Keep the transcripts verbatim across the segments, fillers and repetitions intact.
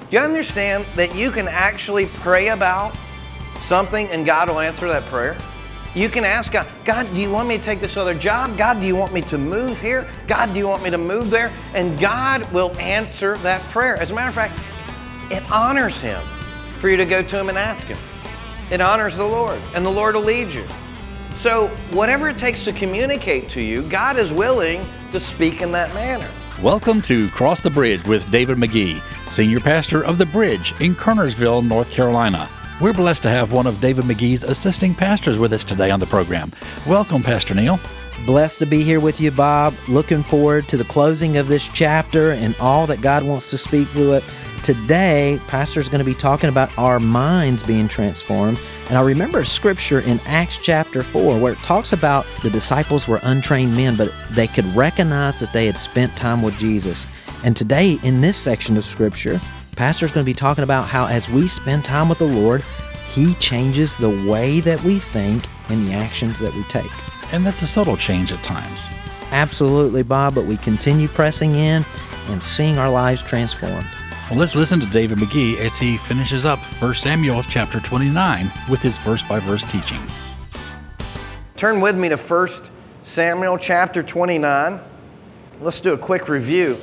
Do you understand that you can actually pray about something and God will answer that prayer? You can ask God, God, do you want me to take this other job? God, do you want me to move here? God, do you want me to move there? And God will answer that prayer. As a matter of fact, it honors Him for you to go to Him and ask Him. It honors the Lord, and the Lord will lead you. So whatever it takes to communicate to you, God is willing to speak in that manner. Welcome to Cross the Bridge with David McGee, Senior Pastor of The Bridge in Kernersville, North Carolina. We're blessed to have one of David McGee's assisting pastors with us today on the program. Welcome, Pastor Neil. Blessed to be here with you, Bob. Looking forward to the closing of this chapter and all that God wants to speak through it. Today, Pastor is going to be talking about our minds being transformed. And I remember a scripture in Acts chapter four where it talks about the disciples were untrained men, but they could recognize that they had spent time with Jesus. And today, in this section of scripture, Pastor is going to be talking about how as we spend time with the Lord, He changes the way that we think and the actions that we take. And that's a subtle change at times. Absolutely, Bob, but we continue pressing in and seeing our lives transformed. Well, let's listen to David McGee as he finishes up First Samuel chapter twenty-nine with his verse-by-verse teaching. Turn with me to First Samuel chapter twenty-nine. Let's do a quick review.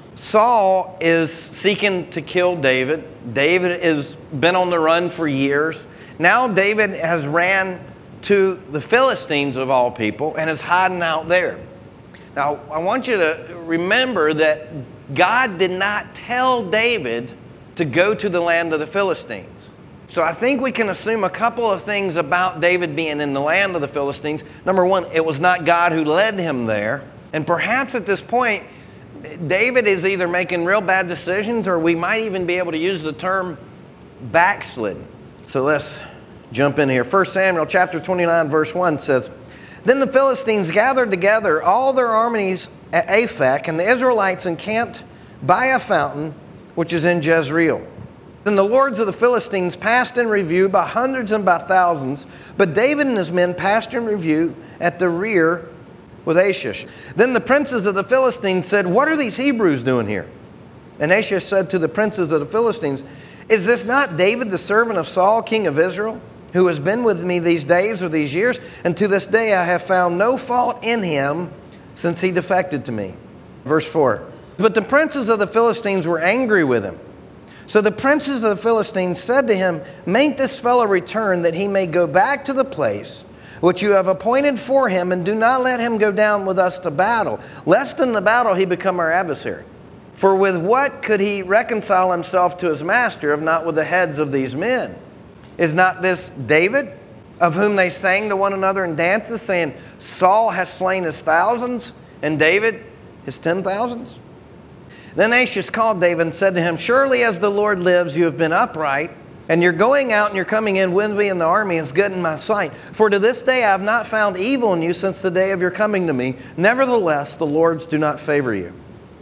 Saul is seeking to kill David. David has been on the run for years. Now David has ran to the Philistines of all people and is hiding out there. Now I want you to remember that God did not tell David to go to the land of the Philistines. So I think we can assume a couple of things about David being in the land of the Philistines. Number one, it was not God who led him there. And perhaps at this point, David is either making real bad decisions, or we might even be able to use the term backslidden. So let's jump in here. First Samuel chapter twenty-nine verse one says, Then the Philistines gathered together all their armies at Aphek, and the Israelites encamped by a fountain which is in Jezreel. Then the lords of the Philistines passed in review by hundreds and by thousands, but David and his men passed in review at the rear with Achish. Then the princes of the Philistines said, What are these Hebrews doing here? And Achish said to the princes of the Philistines, Is this not David, the servant of Saul, king of Israel, who has been with me these days or these years? And to this day I have found no fault in him since he defected to me. Verse four. But the princes of the Philistines were angry with him. So the princes of the Philistines said to him, Make this fellow return, that he may go back to the place which you have appointed for him, and do not let him go down with us to battle, lest in the battle he become our adversary. For with what could he reconcile himself to his master, if not with the heads of these men? Is not this David, of whom they sang to one another in dances, saying, Saul has slain his thousands, and David his ten thousands? Then Achish called David and said to him, Surely as the Lord lives, you have been upright, and your going out and your coming in with me in the army is good in my sight. For to this day I have not found evil in you since the day of your coming to me. Nevertheless, the Lords do not favor you.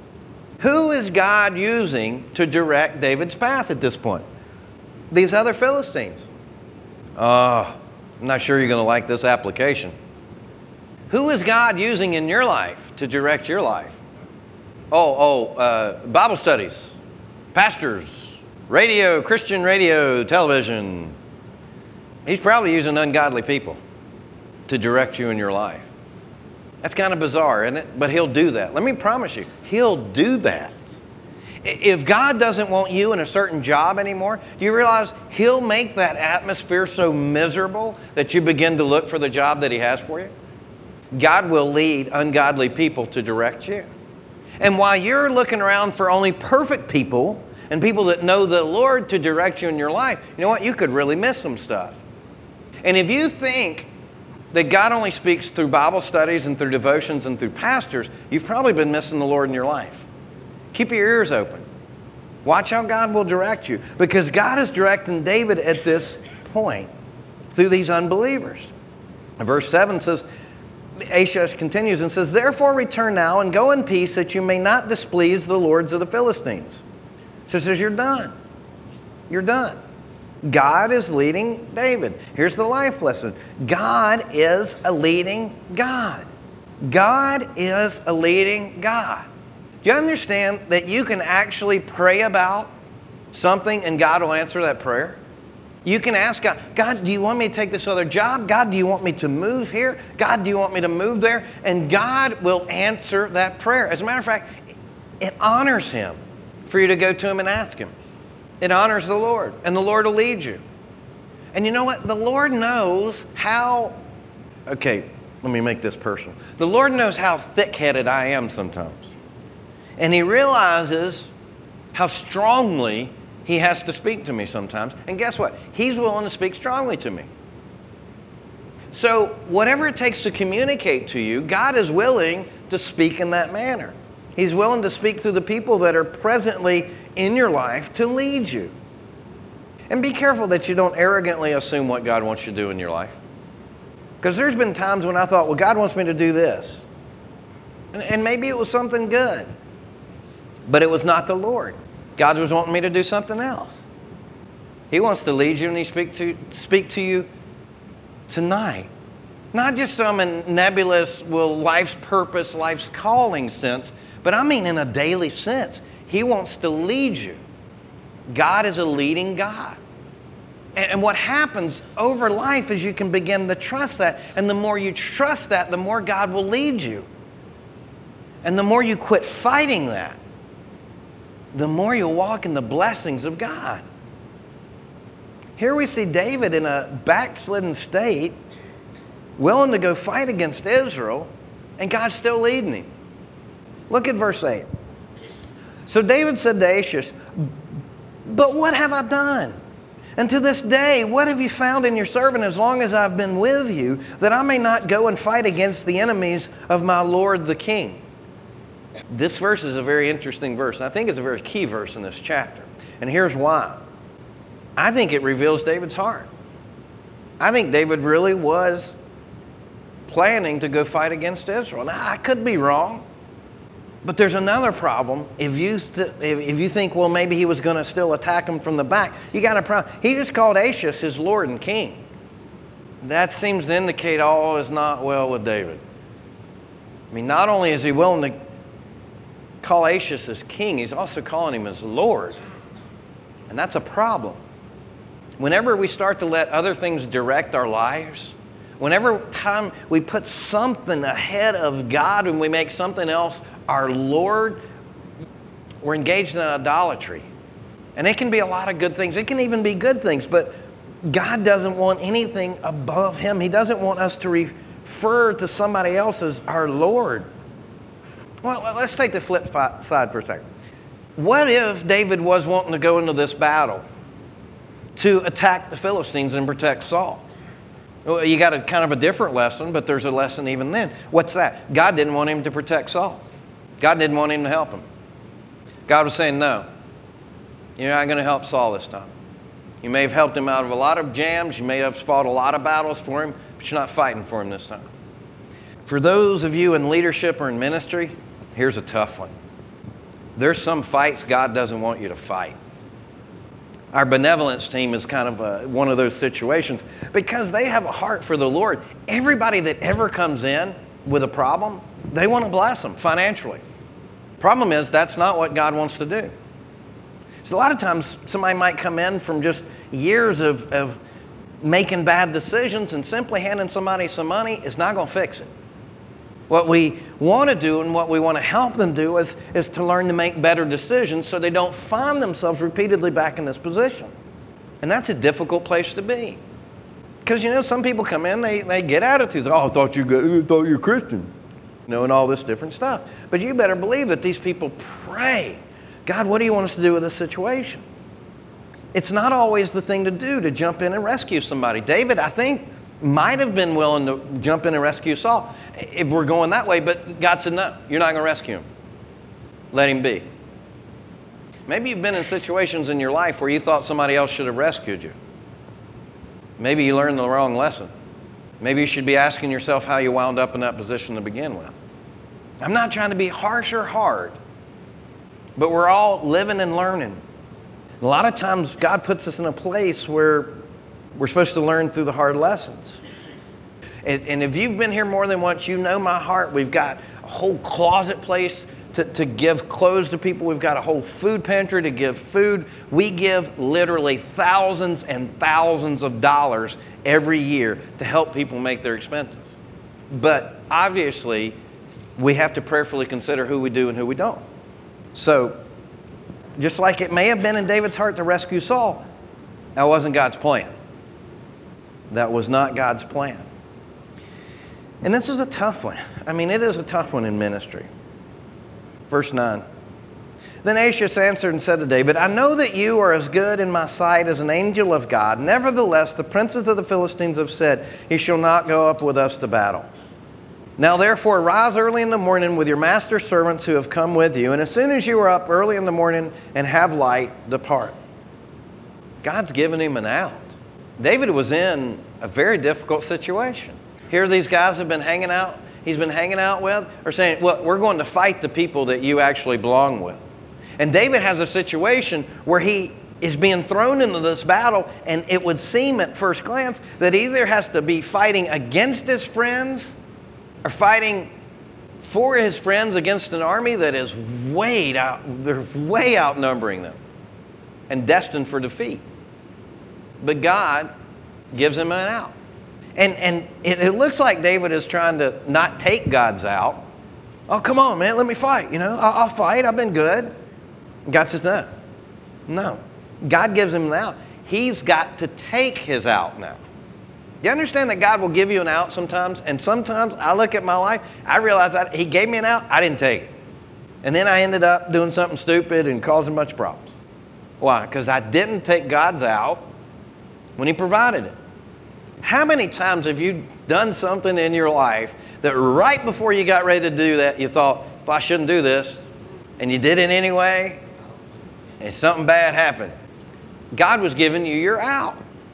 Who is God using to direct David's path at this point? These other Philistines. Oh, I'm not sure you're going to like this application. Who is God using in your life to direct your life? Oh, oh, uh, Bible studies, pastors, radio, Christian radio, television. He's probably using ungodly people to direct you in your life. That's kind of bizarre, isn't it? But He'll do that. Let me promise you, He'll do that. If God doesn't want you in a certain job anymore, do you realize He'll make that atmosphere so miserable that you begin to look for the job that He has for you? God will lead ungodly people to direct you. And while you're looking around for only perfect people and people that know the Lord to direct you in your life, you know what? You could really miss some stuff. And if you think that God only speaks through Bible studies and through devotions and through pastors, you've probably been missing the Lord in your life. Keep your ears open. Watch how God will direct you, because God is directing David at this point through these unbelievers. Verse seven says, Achish continues and says, Therefore return now and go in peace, that you may not displease the lords of the Philistines. So it says, you're done. You're done. God is leading David. Here's the life lesson. God is a leading God. God is a leading God. Do you understand that you can actually pray about something and God will answer that prayer. You can ask God, God, do you want me to take this other job? God, do you want me to move here? God, do you want me to move there? And God will answer that prayer. As a matter of fact, it honors Him for you to go to Him and ask Him. It honors the Lord, and the Lord will lead you. And you know what? The Lord knows how, okay, let me make this personal. The Lord knows how thick-headed I am sometimes. And He realizes how strongly He has to speak to me sometimes. And guess what? He's willing to speak strongly to me. So whatever it takes to communicate to you, God is willing to speak in that manner. He's willing to speak through the people that are presently in your life to lead you. And be careful that you don't arrogantly assume what God wants you to do in your life. Because there's been times when I thought, well, God wants me to do this. And, and maybe it was something good. But it was not the Lord. God was wanting me to do something else. He wants to lead you and He speak to, speak to you tonight. Not just some nebulous, well, life's purpose, life's calling sense, but I mean in a daily sense. He wants to lead you. God is a leading God. And what happens over life is you can begin to trust that. And the more you trust that, the more God will lead you. And the more you quit fighting that, the more you'll walk in the blessings of God. Here we see David in a backslidden state, willing to go fight against Israel, and God's still leading him. Look at verse eight. So David said to Achish, "But what have I done? And to this day, what have you found in your servant as long as I've been with you, that I may not go and fight against the enemies of my Lord the king?" This verse is a very interesting verse, and I think it's a very key verse in this chapter. And here's why. I think it reveals David's heart. I think David really was planning to go fight against Israel. Now, I could be wrong, but there's another problem. If you th- if you think, well, maybe he was going to still attack him from the back, you got a problem. He just called Achish his Lord and King. That seems to indicate all is not well with David. I mean, not only is he willing to call Achish his king, he's also calling him his Lord. And that's a problem. Whenever we start to let other things direct our lives, whenever time we put something ahead of God and we make something else our Lord, we're engaged in idolatry. And it can be a lot of good things. It can even be good things, but God doesn't want anything above Him. He doesn't want us to refer to somebody else as our Lord. Well, let's take the flip side for a second. What if David was wanting to go into this battle to attack the Philistines and protect Saul? Well, you got a kind of a different lesson, but there's a lesson even then. What's that? God didn't want him to protect Saul. God didn't want him to help him. God was saying, no, you're not going to help Saul this time. You may have helped him out of a lot of jams. You may have fought a lot of battles for him, but you're not fighting for him this time. For those of you in leadership or in ministry, here's a tough one. There's some fights God doesn't want you to fight. Our benevolence team is kind of a, one of those situations because they have a heart for the Lord. Everybody that ever comes in with a problem, they want to bless them financially. Problem is, that's not what God wants to do. So a lot of times somebody might come in from just years of, of making bad decisions, and simply handing somebody some money is not going to fix it. What we want to do and what we want to help them do is, is to learn to make better decisions so they don't find themselves repeatedly back in this position. And that's a difficult place to be. Because, you know, some people come in, they, they get attitudes. Oh, I thought you, I thought you were Christian. You know, and all this different stuff. But you better believe that these people pray, God, what do you want us to do with this situation? It's not always the thing to do to jump in and rescue somebody. David, I think, might have been willing to jump in and rescue Saul if we're going that way, but God said, no, you're not going to rescue him. Let him be. Maybe you've been in situations in your life where you thought somebody else should have rescued you. Maybe you learned the wrong lesson. Maybe you should be asking yourself how you wound up in that position to begin with. I'm not trying to be harsh or hard, but we're all living and learning. A lot of times God puts us in a place where we're supposed to learn through the hard lessons. And, and if you've been here more than once, you know my heart. We've got a whole closet place to, to give clothes to people. We've got a whole food pantry to give food. We give literally thousands and thousands of dollars every year to help people make their expenses. But obviously, we have to prayerfully consider who we do and who we don't. So, just like it may have been in David's heart to rescue Saul, that wasn't God's plan. That was not God's plan. And this is a tough one. I mean, it is a tough one in ministry. Verse nine. Then Achish answered and said to David, I know that you are as good in my sight as an angel of God. Nevertheless, the princes of the Philistines have said, he shall not go up with us to battle. Now therefore, rise early in the morning with your master's servants who have come with you, and as soon as you are up early in the morning and have light, depart. God's given him an out. David was in a very difficult situation. Here these guys have been hanging out, he's been hanging out with, are saying, well, we're going to fight the people that you actually belong with. And David has a situation where he is being thrown into this battle, and it would seem at first glance that he either has to be fighting against his friends or fighting for his friends against an army that is way out, they're way outnumbering them and destined for defeat. But God gives him an out. And, and it, it looks like David is trying to not take God's out. Oh, come on, man, let me fight. You know, I'll, I'll fight. I've been good. God says, no, no. God gives him an out. He's got to take his out now. You understand that God will give you an out sometimes? And sometimes I look at my life, I realize that he gave me an out, I didn't take it. And then I ended up doing something stupid and causing much problems. Why? Because I didn't take God's out when he provided it. How many times have you done something in your life that right before you got ready to do that, you thought, well, I shouldn't do this, and you did it anyway, and something bad happened? God was giving you your out,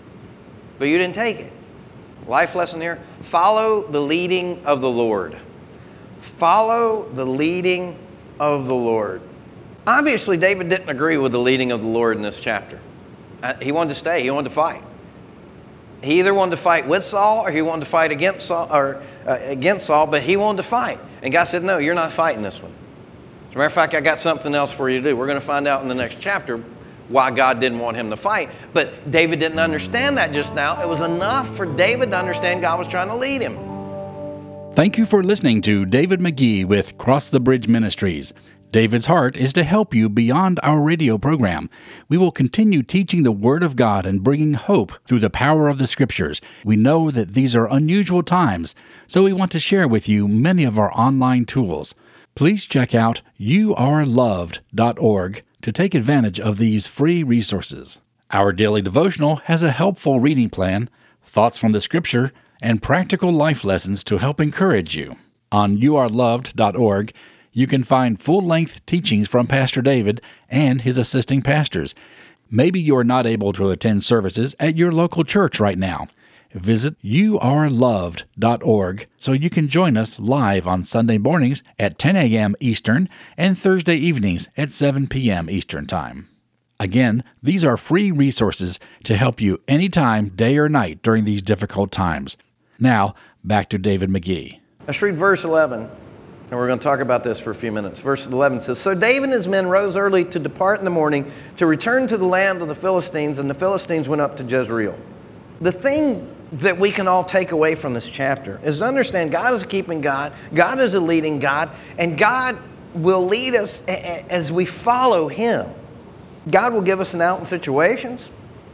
but you didn't take it. Life lesson here, follow the leading of the Lord. Follow the leading of the Lord. Obviously, David didn't agree with the leading of the Lord in this chapter. Uh, he wanted to stay. He wanted to fight. He either wanted to fight with Saul or he wanted to fight against Saul, or, uh, against Saul, but he wanted to fight. And God said, no, you're not fighting this one. As a matter of fact, I got something else for you to do. We're going to find out in the next chapter why God didn't want him to fight. But David didn't understand that just now. It was enough for David to understand God was trying to lead him. Thank you for listening to David McGee with Cross the Bridge Ministries. David's heart is to help you beyond our radio program. We will continue teaching the Word of God and bringing hope through the power of the Scriptures. We know that these are unusual times, so we want to share with you many of our online tools. Please check out you are loved dot org to take advantage of these free resources. Our daily devotional has a helpful reading plan, thoughts from the Scripture, and practical life lessons to help encourage you. On you are loved dot org, you can find full-length teachings from Pastor David and his assisting pastors. Maybe you are not able to attend services at your local church right now. Visit you are loved dot org so you can join us live on Sunday mornings at ten a.m. Eastern and Thursday evenings at seven p.m. Eastern Time. Again, these are free resources to help you anytime, day or night during these difficult times. Now, back to David McGee. Let's read verse eleven, and we're going to talk about this for a few minutes. Verse eleven says, So David and his men rose early to depart in the morning to return to the land of the Philistines, and the Philistines went up to Jezreel. The thing that we can all take away from this chapter is to understand God is a keeping God, God is a leading God, and God will lead us as we follow Him. God will give us an out in situations.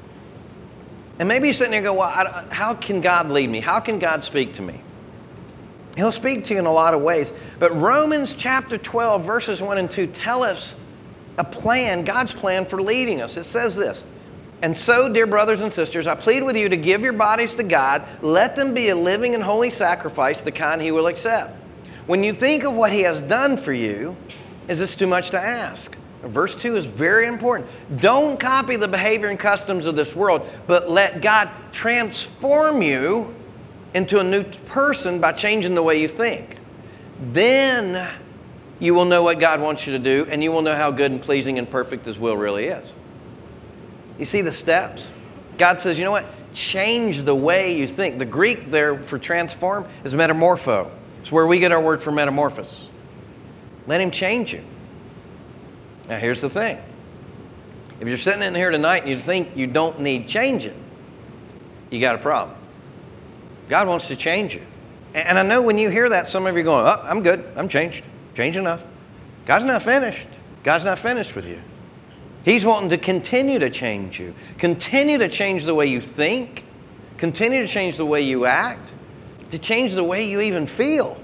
And maybe you're sitting there and go, well, I, how can God lead me? How can God speak to me? He'll speak to you in a lot of ways. But Romans chapter twelve, verses one and two tell us a plan, God's plan for leading us. It says this, And so, dear brothers and sisters, I plead with you to give your bodies to God. Let them be a living and holy sacrifice, the kind He will accept. When you think of what He has done for you, is this too much to ask? Verse two is very important. Don't copy the behavior and customs of this world, but let God transform you into a new person by changing the way you think. Then you will know what God wants you to do, and you will know how good and pleasing and perfect His will really is. You see the steps? God says, you know what? Change the way you think. The Greek there for transform is metamorpho. It's where we get our word for metamorphosis. Let him change you. Now, here's the thing. If you're sitting in here tonight and you think you don't need changing, you got a problem. God wants to change you. And I know when you hear that, some of you are going, oh, I'm good. I'm changed. Changed enough. God's not finished. God's not finished with you. He's wanting to continue to change you. Continue to change the way you think. Continue to change the way you act. To change the way you even feel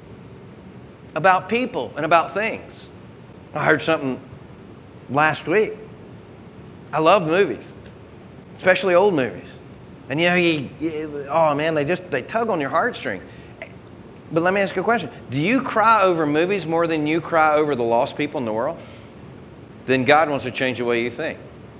about people and about things. I heard something last week. I love movies, especially old movies. And you know, you, you, oh man, they just, they tug on your heartstrings. But let me ask you a question. Do you cry over movies more than you cry over the lost people in the world? Then God wants to change the way you think.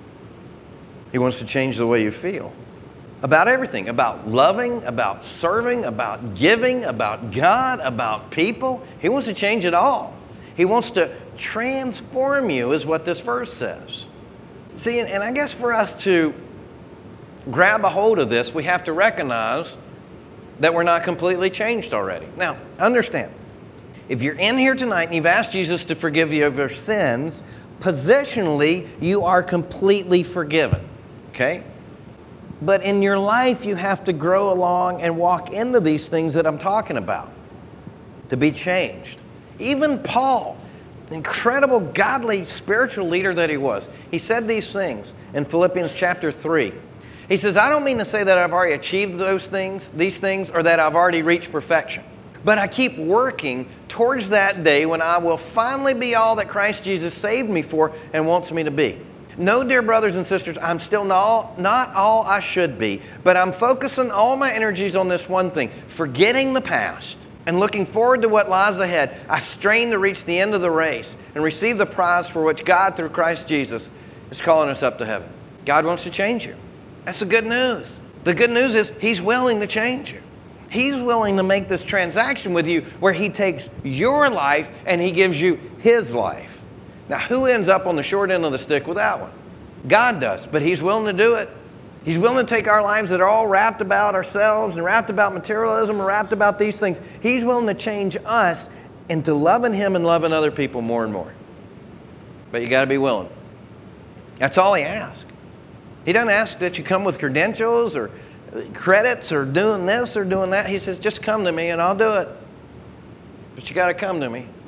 He wants to change the way you feel. About everything. About loving, about serving, about giving, about God, about people. He wants to change it all. He wants to transform you, is what this verse says. See, and I guess for us to grab a hold of this, we have to recognize that we're not completely changed already. Now, understand, if you're in here tonight and you've asked Jesus to forgive you of your sins, positionally, you are completely forgiven, okay? But in your life, you have to grow along and walk into these things that I'm talking about to be changed. Even Paul, incredible, godly, spiritual leader that he was, he said these things in Philippians chapter three. He says, I don't mean to say that I've already achieved those things, these things, or that I've already reached perfection. But I keep working towards that day when I will finally be all that Christ Jesus saved me for and wants me to be. No, dear brothers and sisters, I'm still not, not all I should be, but I'm focusing all my energies on this one thing, forgetting the past and looking forward to what lies ahead. I strain to reach the end of the race and receive the prize for which God, through Christ Jesus, is calling us up to heaven. God wants to change you. That's the good news. The good news is He's willing to change you. He's willing to make this transaction with you where He takes your life and He gives you His life. Now, who ends up on the short end of the stick with that one? God does, but He's willing to do it. He's willing to take our lives that are all wrapped about ourselves and wrapped about materialism and wrapped about these things. He's willing to change us into loving Him and loving other people more and more. But you got to be willing. That's all He asks. He doesn't ask that you come with credentials or credits or doing this or doing that. He says, just come to me and I'll do it. But you got to come to me.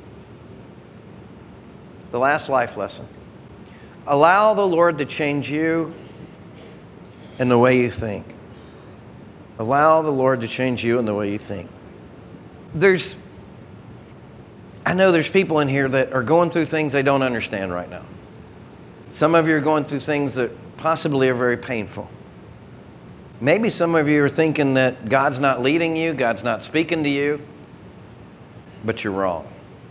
The last life lesson. Allow the Lord to change you in the way you think. Allow the Lord to change you in the way you think. There's, I know there's people in here that are going through things they don't understand right now. Some of you are going through things that possibly are very painful. Maybe some of you are thinking that God's not leading you, God's not speaking to you, but you're wrong.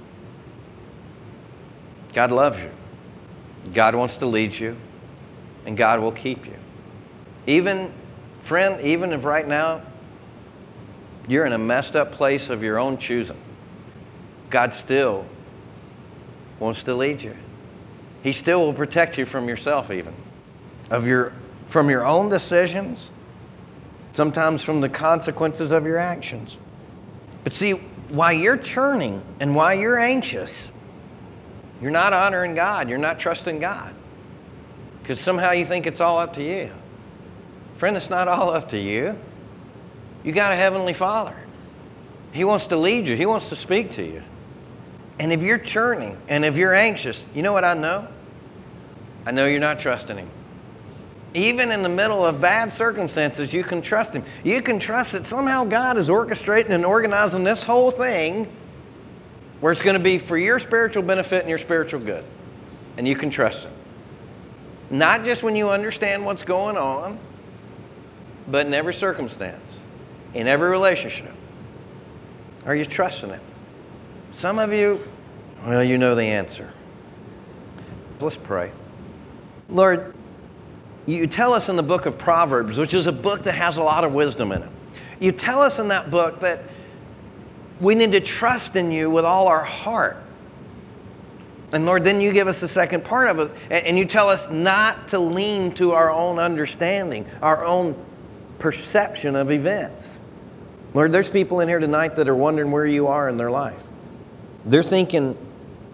God loves you. God wants to lead you, and God will keep you. Even, friend, even if right now you're in a messed up place of your own choosing, God still wants to lead you. He still will protect you from yourself even. Of your, from your own decisions, sometimes from the consequences of your actions. But see, while you're churning and while you're anxious, you're not honoring God. You're not trusting God. Because somehow you think it's all up to you. Friend, it's not all up to you. You got a Heavenly Father. He wants to lead you. He wants to speak to you. And if you're churning and if you're anxious, you know what I know? I know you're not trusting Him. Even in the middle of bad circumstances, you can trust Him. You can trust that somehow God is orchestrating and organizing this whole thing where it's going to be for your spiritual benefit and your spiritual good. And you can trust Him. Not just when you understand what's going on, but in every circumstance, in every relationship. Are you trusting Him? Some of you, well, you know the answer. Let's pray. Lord, you tell us in the book of Proverbs, which is a book that has a lot of wisdom in it. You tell us in that book that we need to trust in you with all our heart. And Lord, then you give us the second part of it, and you tell us not to lean to our own understanding, our own perception of events. Lord, there's people in here tonight that are wondering where you are in their life. They're thinking,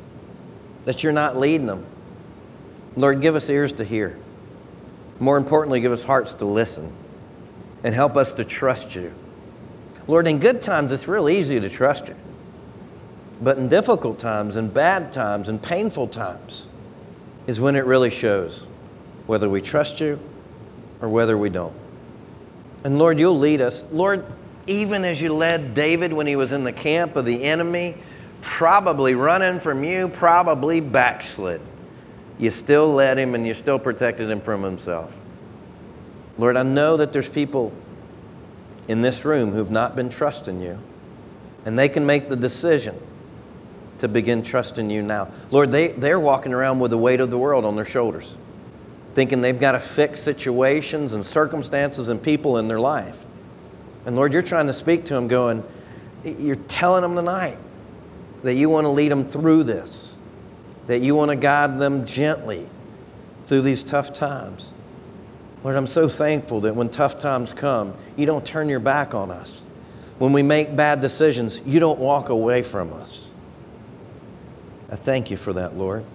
that you're not leading them. Lord, give us ears to hear. More importantly, give us hearts to listen and help us to trust you. Lord, in good times, it's real easy to trust you. But in difficult times, in bad times, in painful times is when it really shows whether we trust you or whether we don't. And Lord, you'll lead us. Lord, even as you led David when he was in the camp of the enemy, probably running from you, probably backslid, you still led him and you still protected him from himself. Lord, I know that there's people in this room who've not been trusting you, and they can make the decision to begin trusting you now. Lord, they, they're walking around with the weight of the world on their shoulders, thinking they've got to fix situations and circumstances and people in their life. And Lord, you're trying to speak to them going, you're telling them tonight that you want to lead them through this, that you want to guide them gently through these tough times. Lord, I'm so thankful that when tough times come, you don't turn your back on us. When we make bad decisions, you don't walk away from us. I thank you for that, Lord.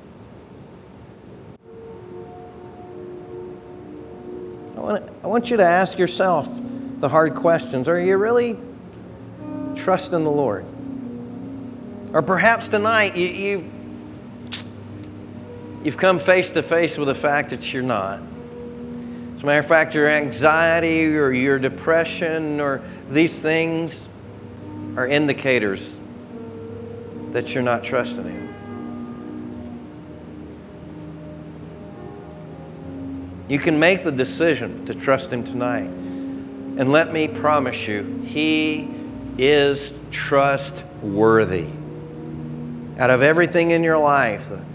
I want, I want you to ask yourself the hard questions. Are you really trusting the Lord? Or perhaps tonight you, you, you've come face to face with the fact that you're not. As a matter of fact, your anxiety or your depression or these things are indicators that you're not trusting Him. You can make the decision to trust Him tonight. And let me promise you, He is trustworthy. Out of everything in your life, the,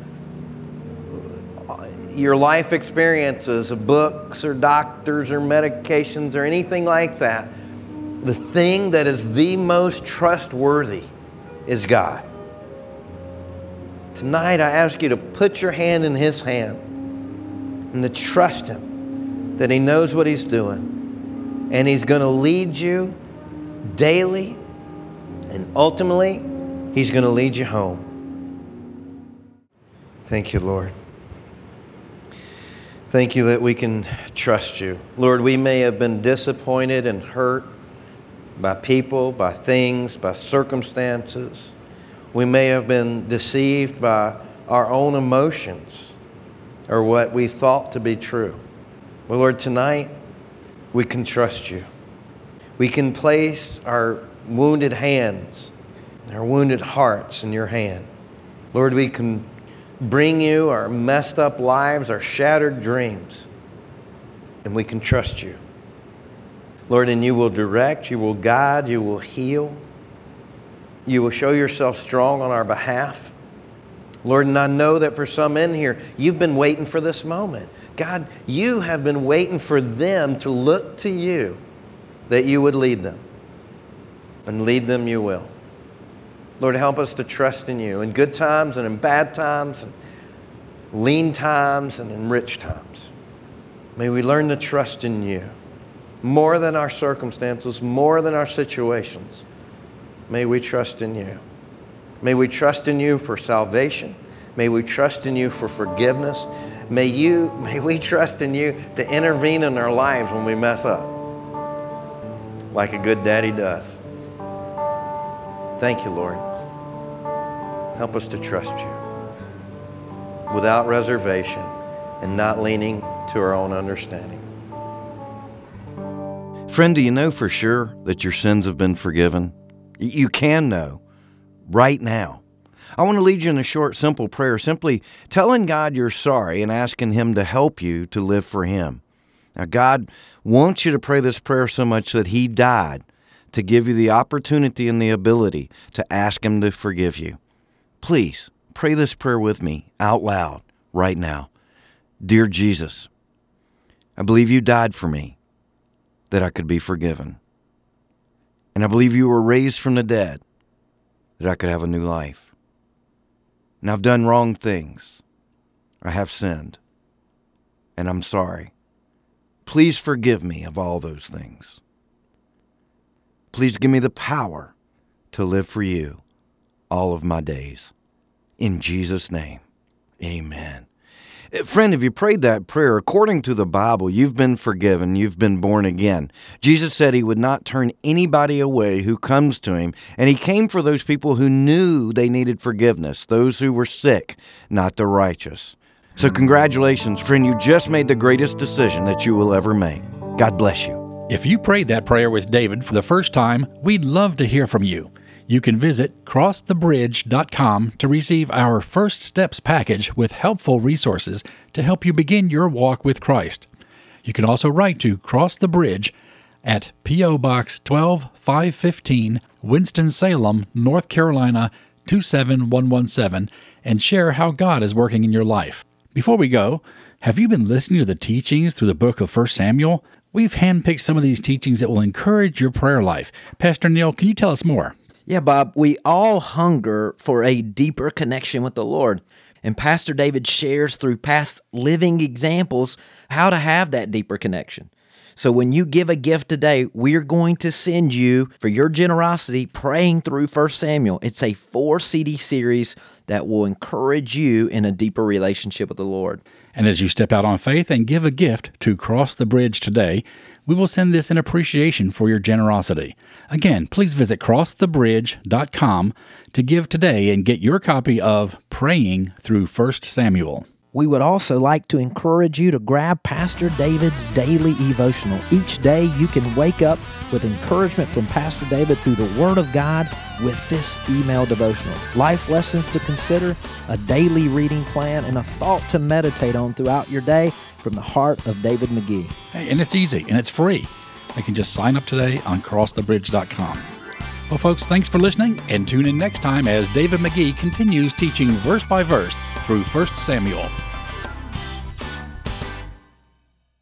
your life experiences, books or doctors or medications or anything like that, the thing that is the most trustworthy is God. Tonight, I ask you to put your hand in His hand and to trust Him that He knows what He's doing. And He's going to lead you daily, and ultimately, He's going to lead you home. Thank you, Lord. Thank you that we can trust you. Lord, we may have been disappointed and hurt by people, by things, by circumstances. We may have been deceived by our own emotions or what we thought to be true. But Lord, tonight we can trust you. We can place our wounded hands, our wounded hearts in your hand. Lord, we can bring you our messed up lives, our shattered dreams, and we can trust you. Lord, and you will direct, you will guide, you will heal. You will show yourself strong on our behalf. Lord, and I know that for some in here, you've been waiting for this moment. God, you have been waiting for them to look to you, that you would lead them. And lead them you will. Lord, help us to trust in you in good times and in bad times, and lean times and in rich times. May we learn to trust in you more than our circumstances, more than our situations. May we trust in you. May we trust in you for salvation. May we trust in you for forgiveness. May you, may we trust in you to intervene in our lives when we mess up, like a good daddy does. Thank you, Lord. Help us to trust you without reservation and not leaning to our own understanding. Friend, do you know for sure that your sins have been forgiven? You can know right now. I want to lead you in a short, simple prayer, simply telling God you're sorry and asking Him to help you to live for Him. Now, God wants you to pray this prayer so much that He died to give you the opportunity and the ability to ask Him to forgive you. Please pray this prayer with me out loud right now. Dear Jesus, I believe you died for me that I could be forgiven. And I believe you were raised from the dead that I could have a new life. And I've done wrong things. I have sinned. And I'm sorry. Please forgive me of all those things. Please give me the power to live for you all of my days. In Jesus' name, amen. Friend, if you prayed that prayer, according to the Bible, you've been forgiven, you've been born again. Jesus said he would not turn anybody away who comes to him, and he came for those people who knew they needed forgiveness, those who were sick, not the righteous. So congratulations, friend, you just made the greatest decision that you will ever make. God bless you. If you prayed that prayer with David for the first time, we'd love to hear from you. You can visit cross the bridge dot com to receive our First Steps package with helpful resources to help you begin your walk with Christ. You can also write to Cross the Bridge at P O. Box twelve five fifteen, Winston-Salem, North Carolina two seven one one seven, and share how God is working in your life. Before we go, have you been listening to the teachings through the book of First Samuel? We've handpicked some of these teachings that will encourage your prayer life. Pastor Neil, can you tell us more? Yeah, Bob, we all hunger for a deeper connection with the Lord. And Pastor David shares through past living examples how to have that deeper connection. So when you give a gift today, we're going to send you, for your generosity, praying through First Samuel. It's a four C D series that will encourage you in a deeper relationship with the Lord. And as you step out on faith and give a gift to Cross the Bridge today, we will send this in appreciation for your generosity. Again, please visit cross the bridge dot com to give today and get your copy of Praying Through First Samuel. We would also like to encourage you to grab Pastor David's daily devotional. Each day you can wake up with encouragement from Pastor David through the Word of God with this email devotional. Life lessons to consider, a daily reading plan, and a thought to meditate on throughout your day from the heart of David McGee. Hey, and it's easy and it's free. You can just sign up today on cross the bridge dot com. Well, folks, thanks for listening, and tune in next time as David McGee continues teaching verse by verse through First Samuel.